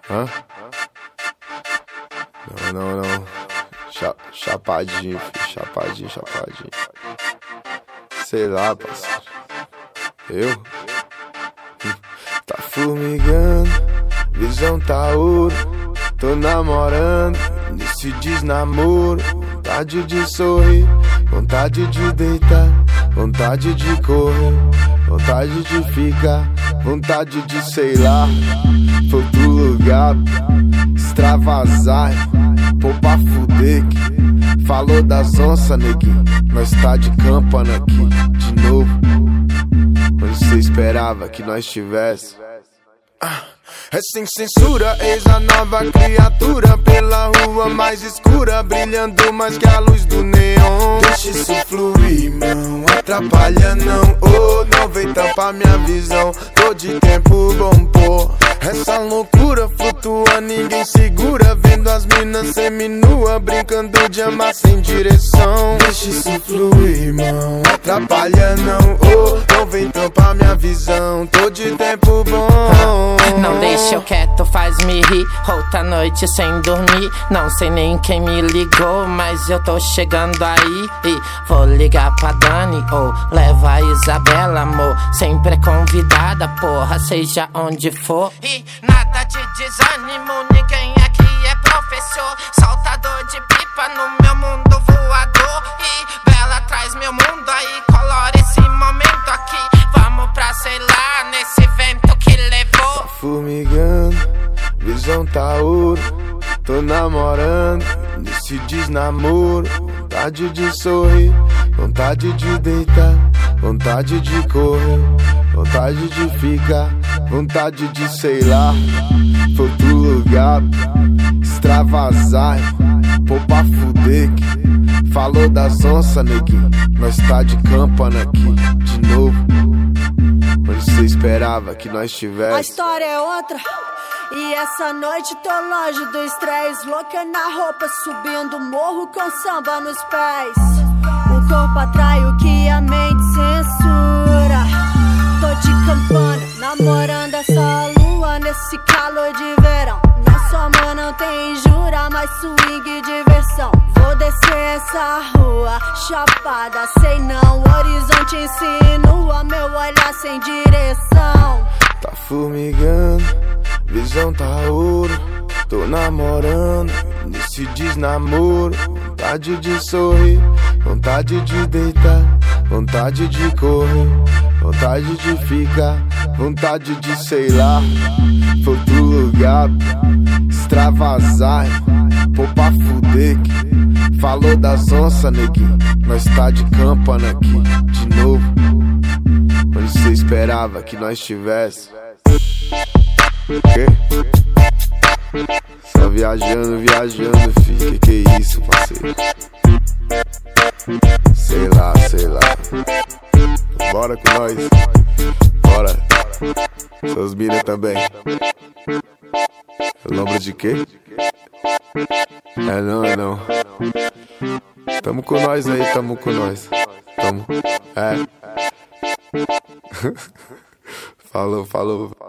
Hã? Não. Chapadinho, filho. Chapadinho. Sei lá, parceiro. Eu? Tá formigando, visão tá ouro. Tô namorando, nesse desnamoro. Vontade de sorrir, vontade de deitar, vontade de correr, vontade de ficar, vontade de, sei lá, for pro lugar, extravasar, pô pra fuder. Falou das onças, neguinho, nós tá de campana aqui, de novo, onde cê esperava que nós tivesse. É sem censura, eis a nova criatura pela rua mais escura, brilhando mais que a luz do neon. Deixa isso fluir, não atrapalha não, oh, não vem tampar minha visão. Tô de tempo bom, pô, essa loucura flutua, ninguém segura, vendo as minas seminua, brincando de amar sem direção. Deixa isso fluir, não atrapalha não, oh, não vem tampar minha visão. Tô de tempo bom. Não deixa eu quieto, faz-me rir. Outra noite sem dormir, não sei nem quem me ligou, mas eu tô chegando aí e vou ligar pra Dani ou leva a Isabela, amor. Sempre é convidada, porra, seja onde for. E nada de desânimo, ninguém aqui é professor. Soltador de pipa no meu mundo voador. E Bela traz meu mundo aí, colora esse momento aqui. Vamos pra, sei lá, nesse vento que levou. Tá formigando, visão tá ouro. Tô namorando, nesse desnamoro. Vontade de sorrir, vontade de deitar, vontade de correr, vontade de ficar, vontade de, sei lá, for pro lugar, extravasar, pô pra fuder. Falou das onças, neguinho, nós tá de campana aqui, de novo, onde cê esperava que nós tivesse. A história é outra, e essa noite tô longe do estresse. Louca na roupa, subindo morro com samba nos pés. O corpo atrai o que a mente censura. Tô de campana, namorando essa lua nesse calor de verão. Nosso amor não tem jura, mas swing e diversão. Vou descer essa rua, chapada, sei não. O horizonte insinua, meu olhar sem direção. Tá formigando, visão tá ouro. Tô namorando, nesse desnamoro. Vontade de sorrir, vontade de deitar, vontade de correr, vontade de ficar, vontade de, sei lá, for pro lugar, extravasar, pô pra fuder. Falou das onças, neguinho, nós tá de campana aqui, de novo, onde cê esperava que nós tivesse. Quê? Só viajando, filho, que é isso, parceiro? Sei lá. Bora com nós, bora. Seus mina também. Lembra de quê? É não. Tamo com nós aí, tamo. Falou.